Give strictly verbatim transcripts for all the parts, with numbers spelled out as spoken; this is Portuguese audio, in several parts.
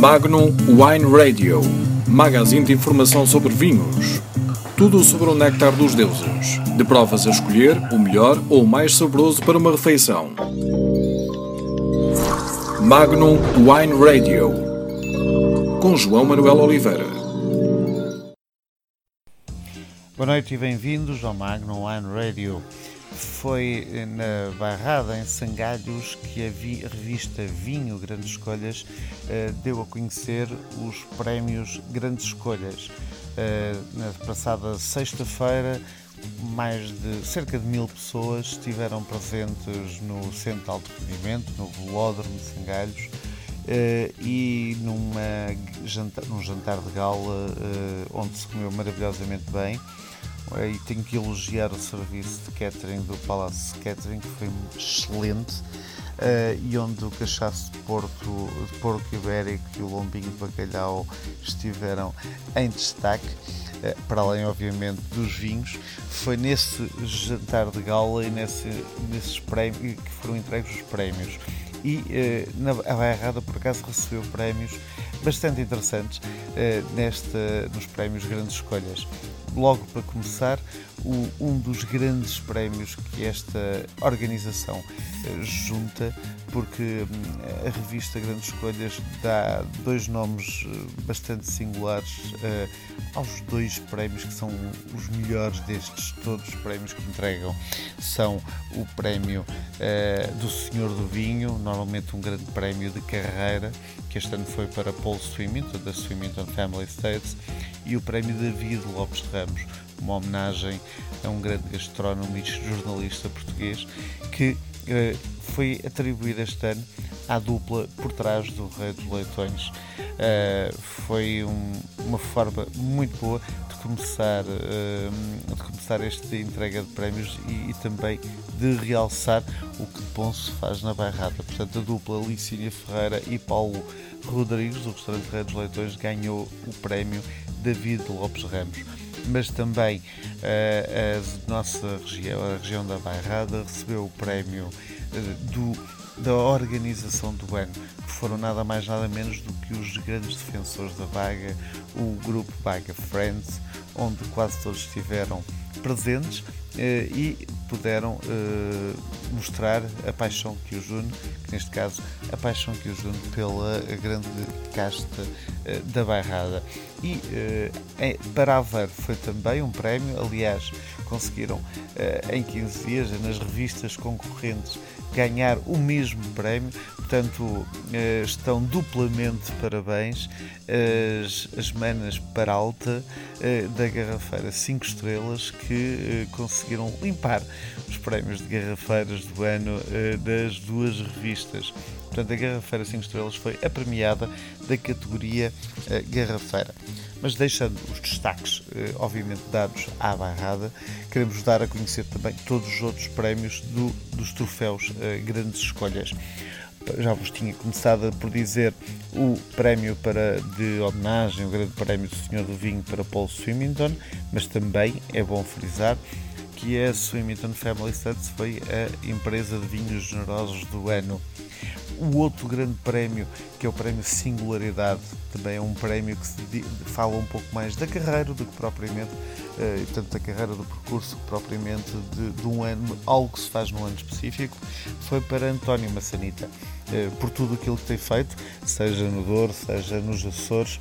Magnum Wine Radio, magazine de informação sobre vinhos. Tudo sobre o néctar dos deuses. De provas a escolher, o melhor ou o mais saboroso para uma refeição. Magnum Wine Radio, com João Manuel Oliveira. Boa noite e bem-vindos ao Magnum Wine Radio. Foi na Bairrada, em Sangalhos, que a vi- revista Vinho Grandes Escolhas uh, deu a conhecer os prémios Grandes Escolhas. Uh, na passada sexta-feira, mais de cerca de mil pessoas estiveram presentes no Centro de Alto Rendimento, no Velódromo de Sangalhos, uh, e numa jantar, num jantar de gala uh, onde se comeu maravilhosamente bem. E tenho que elogiar o serviço de catering do Palace Catering, que foi excelente, uh, e onde o cachaço de, porto, de porco ibérico e o lombinho de bacalhau estiveram em destaque, uh, para além, obviamente, dos vinhos. Foi nesse jantar de gala e nesse, nesses prémios que foram entregues os prémios. E uh, na, a Bairrada, por acaso, recebeu prémios bastante interessantes uh, nesta, nos prémios Grandes Escolhas. Logo para começar, o, um dos grandes prémios que esta organização uh, junta, porque um, a revista Grandes Escolhas dá dois nomes uh, bastante singulares uh, aos dois prémios que são os melhores destes todos os prémios que entregam. São o prémio uh, do Senhor do Vinho, normalmente um grande prémio de carreira, que este ano foi para Paul Swimmington, da Swimmington Family Estates, e o prémio David Lopes Ramos, uma homenagem a um grande gastrónomo e jornalista português que uh, foi atribuído este ano à dupla por trás do Rei dos Leitões. Uh, foi um, uma forma muito boa de começar, uh, de começar esta entrega de prémios e, e também de realçar o que bom se faz na Bairrada. Portanto, a dupla Licínia Ferreira e Paulo Rodrigues, do restaurante Rei dos Leitões, ganhou o prémio David Lopes Ramos. Mas também uh, a nossa região, a região da Bairrada, recebeu o prémio uh, do da organização do ano, que foram nada mais nada menos do que os grandes defensores da Baga, o grupo Baga Friends, onde quase todos estiveram presentes eh, e puderam eh, mostrar a paixão que os une, que neste caso a paixão que os une pela grande casta eh, da Bairrada. E eh, para Aveiro foi também um prémio, aliás, conseguiram eh, em quinze dias nas revistas concorrentes ganhar o mesmo prémio, portanto eh, estão duplamente de parabéns as, as manas Peralta eh, da Garrafeira cinco estrelas, que eh, conseguiram limpar os prémios de garrafeiras do ano eh, das duas revistas. Portanto, a Garrafeira cinco estrelas foi a premiada da categoria eh, Garrafeira. Mas deixando os destaques, eh, obviamente, dados à Bairrada, queremos dar a conhecer também todos os outros prémios do, dos troféus eh, Grandes Escolhas. Já vos tinha começado por dizer o prémio para, de homenagem, o grande prémio do Senhor do Vinho para Paul Swimmington, mas também é bom frisar que a Swimmington Family Estates foi a empresa de vinhos generosos do ano. O outro grande prémio, que é o prémio Singularidade, também é um prémio que se fala um pouco mais da carreira do que propriamente, uh, tanto da carreira do percurso que propriamente de, de um ano, algo que se faz num ano específico, foi para António Massanita, uh, por tudo aquilo que tem feito, seja no Douro, seja nos Açores,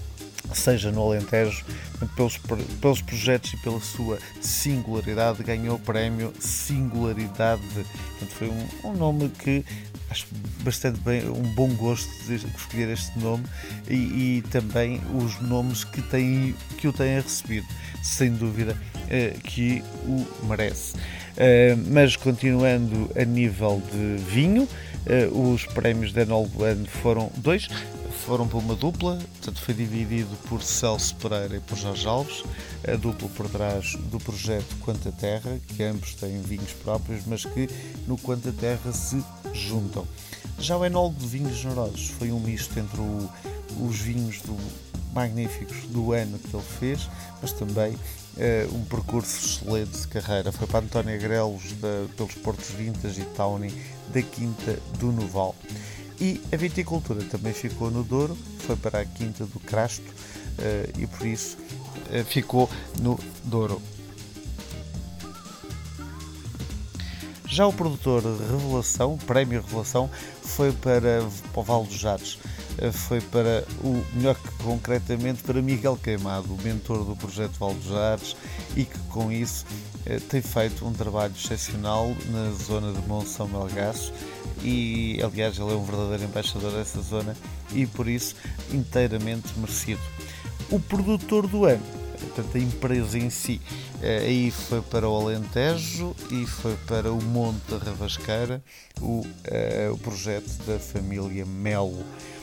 seja no Alentejo, pelos, pelos projetos e pela sua singularidade, ganhou o prémio Singularidade. Portanto, foi um, um nome que acho bastante bem, um bom gosto de escolher este nome, e, e também os nomes que, tem, que o têm recebido, sem dúvida eh, que o merece. Eh, mas continuando a nível de vinho, eh, os prémios de Enol do ano foram dois, foram por uma dupla, portanto foi dividido por Celso Pereira e por Jorge Alves, a dupla por trás do projeto Quanta Terra, que ambos têm vinhos próprios, mas que no Quanta Terra se juntam. Já o Enol de Vinhos Generosos foi um misto entre o, os vinhos do, magníficos do ano que ele fez, mas também uh, um percurso excelente de carreira. Foi para António Grelos, da, pelos Portos Vintas e Tawny da Quinta do Noval. E a viticultura também ficou no Douro, foi para a Quinta do Crasto e por isso ficou no Douro. Já o produtor Revelação, o Prémio Revelação, foi para, para o Vale dos Jades. Foi para o melhor que concretamente para Miguel Queimado, o mentor do projeto Vale dos Jades, e que com isso tem feito um trabalho excepcional na zona de Monção Melgaço, e aliás ele é um verdadeiro embaixador dessa zona e por isso inteiramente merecido. O produtor do ano, portanto a empresa em si, aí foi para o Alentejo e foi para o Monte da Ravasqueira, o, o projeto da família Melo.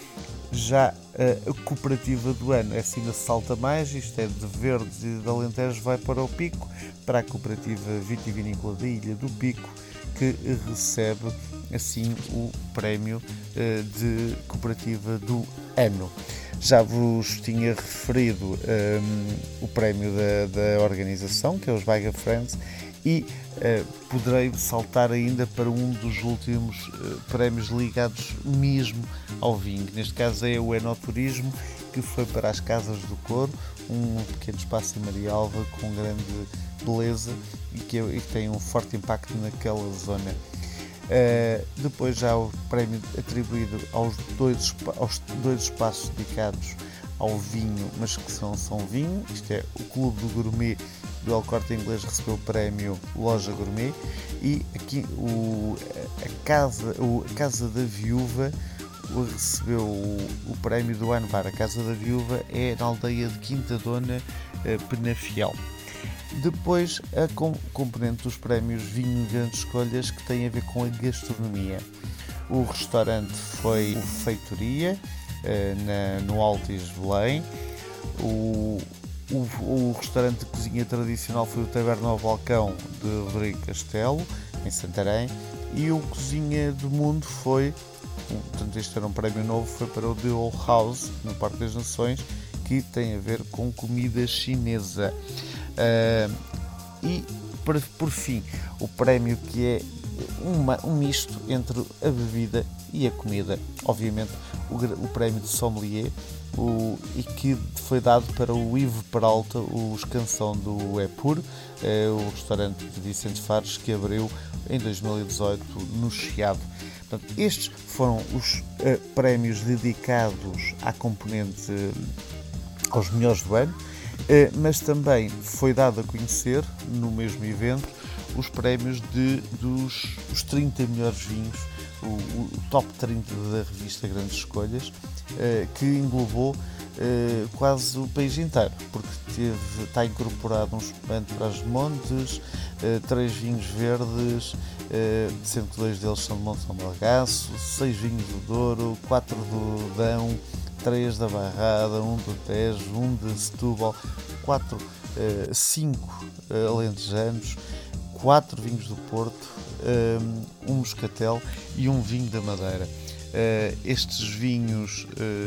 Já a cooperativa do ano, essa ainda salta mais, isto é de Verdes e de Alentejo, vai para o Pico, para a cooperativa vitivinícola da Ilha do Pico, que recebe assim o prémio de cooperativa do ano. Já vos tinha referido um, o prémio da, da organização, que é os Baga Friends, e uh, poderei saltar ainda para um dos últimos uh, prémios ligados mesmo ao vinho. Neste caso é o Enoturismo, que foi para as Casas do Coro, um pequeno espaço em Marialva com grande beleza e que, e que tem um forte impacto naquela zona. Uh, depois já o prémio atribuído aos dois, aos dois espaços dedicados ao vinho, mas que são, são vinho. Isto é, o Clube do Gourmet do El Corte Inglês recebeu o prémio Loja Gourmet, e aqui o, a, casa, o, a Casa da Viúva recebeu o, o prémio do ano para a Casa da Viúva, é na aldeia de Quinta Dona, uh, Penafiel. Depois, a componente dos prémios Vinho Grandes Escolhas, que tem a ver com a gastronomia. O restaurante foi o Feitoria, na, no Altis Belém. O, o, o restaurante de cozinha tradicional foi o Taberna ao Balcão, de Rodrigo Castelo, em Santarém. E o Cozinha do Mundo foi, portanto este era um prémio novo, foi para o The Old House, no Parque das Nações, que tem a ver com comida chinesa. Uh, e por, por fim, o prémio que é uma, um misto entre a bebida e a comida, obviamente o, o prémio de sommelier, o, e que foi dado para o Ivo Peralta, o escansão do Epur, uh, o restaurante de Vicente Fares, que abriu em dois mil e dezoito no Chiado. Portanto, estes foram os uh, prémios dedicados à componente uh, aos melhores do ano. Mas também foi dado a conhecer, no mesmo evento, os prémios de, dos os trinta melhores vinhos, o, o top trinta da revista Grandes Escolhas, que englobou quase o país inteiro, porque teve, está incorporado um espumante para as Montes, três vinhos verdes, sendo que dois deles são de Monção Melgaço, seis vinhos do Douro, quatro do Dão, três da Barrada, um do Tejo, um de Setúbal, quatro, cinco alentejanos, quatro vinhos do Porto, um moscatel e um vinho da Madeira. Estes vinhos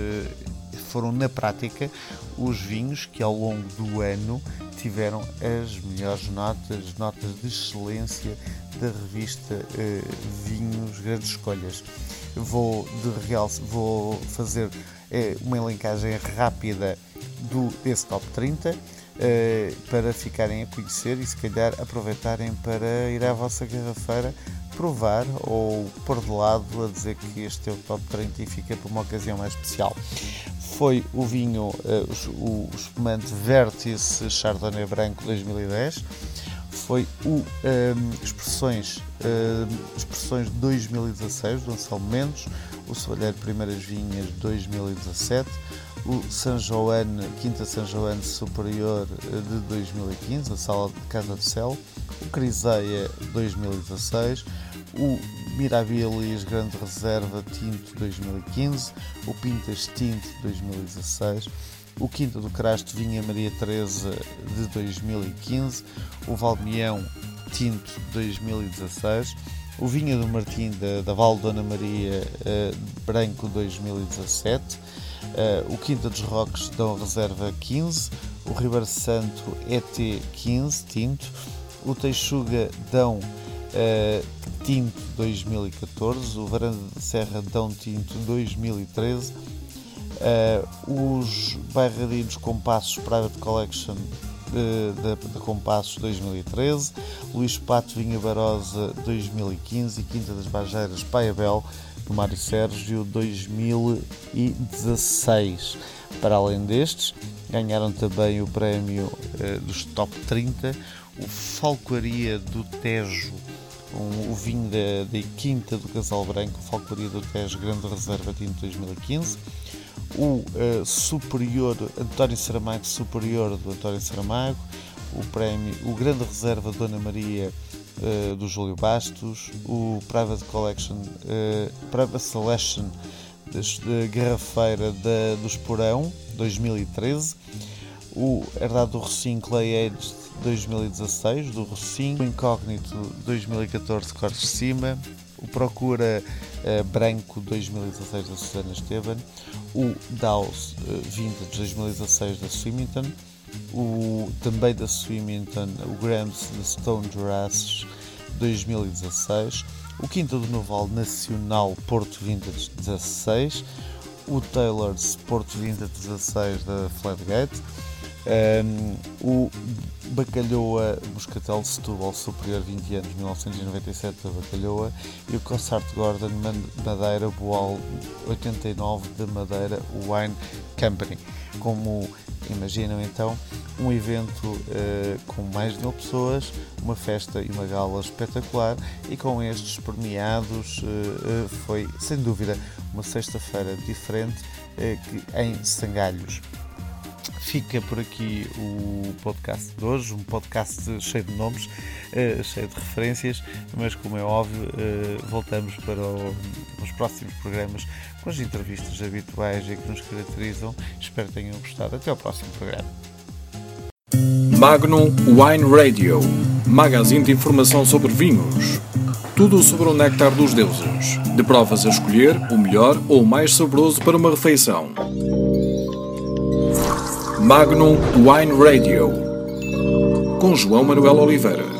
foram, na prática, os vinhos que ao longo do ano tiveram as melhores notas, notas de excelência da revista Vinhos Grandes Escolhas. Vou, de realce, vou fazer uma elencagem rápida do, desse top trinta para ficarem a conhecer e se calhar aproveitarem para ir à vossa garrafeira provar ou pôr de lado a dizer que este é o top trinta e fica para uma ocasião mais especial. Foi o vinho, o espumante Vértice Chardonnay Branco dois mil e dez, foi o um, Expressões, um, Expressões dois mil e dezasseis do Anselmo Mendes, o Soalheiro Primeiras Vinhas dois mil e dezassete, o San Joan, Quinta San Joan Superior de dois mil e quinze, a Sala de Casa de Céu, o Criseia dois mil e dezasseis, o Mirabilis Grande Reserva Tinto dois mil e quinze, o Pintas Tinto dois mil e dezasseis, o Quinta do Crasto Vinha Maria Teresa de dois mil e quinze, o Valmião Tinto dois mil e dezasseis, o Vinha do Martim da, da Val Dona Maria uh, Branco dois mil e dezassete, uh, o Quinta dos Roques Dão Reserva quinze, o Ribeiro Santo E T quinze Tinto, o Teixuga Dão uh, Tinto dois mil e catorze, o Varanda da Serra Dão Tinto dois mil e treze, uh, os Bairradinos Compassos Private Collection uh, da, da Compassos dois mil e treze, Luís Pato Vinha Barosa dois mil e quinze e Quinta das Bajeiras Paiabel do Mário Sérgio dois mil e dezasseis. Para além destes, ganharam também o prémio uh, dos Top trinta, o Falcoaria do Tejo, um, o vinho da, da Quinta do Casal Branco, o Falcoaria do Tejo Grande Reserva Tinto dois mil e quinze, o uh, Superior António Saramago Superior do António Saramago, o prémio o Grande Reserva Dona Maria uh, do Júlio Bastos, o Private Collection uh, Private Selection de Garrafeira da, do Esporão dois mil e treze, o Herdade do Rocinho Clay Aged dois mil e dezasseis do Rocinho, o Incógnito dois mil e catorze Cortes de Cima, o Procura uh, Branco dois mil e dezasseis da Susana Esteban, o Daus uh, Vintage dois mil e dezasseis da Swimmington, o, também da Swimmington o Grams de Stone Jurassic dois mil e dezasseis, o Quinta do Noval Nacional Porto Vintage dezasseis, o Taylor's Porto Vintage dezasseis da Flatgate, um, o Bacalhoa Moscatel de Setúbal Superior vinte anos mil novecentos e noventa e sete da Bacalhoa e o Cossart Gordon Madeira Boal oitenta e nove da Madeira Wine Company. Como imaginam então, um evento uh, com mais de mil pessoas, uma festa e uma gala espetacular, e com estes premiados uh, uh, foi sem dúvida uma sexta-feira diferente uh, que em Sangalhos. Fica por aqui o podcast de hoje, um podcast cheio de nomes, uh, cheio de referências, mas como é óbvio, uh, voltamos para o, os próximos programas com as entrevistas habituais e que nos caracterizam. Espero que tenham gostado. Até ao próximo programa. Magnum Wine Radio, magazine de informação sobre vinhos. Tudo sobre o néctar dos deuses, de provas a escolher o melhor ou o mais saboroso para uma refeição. Magnum Wine Radio, com João Manuel Oliveira.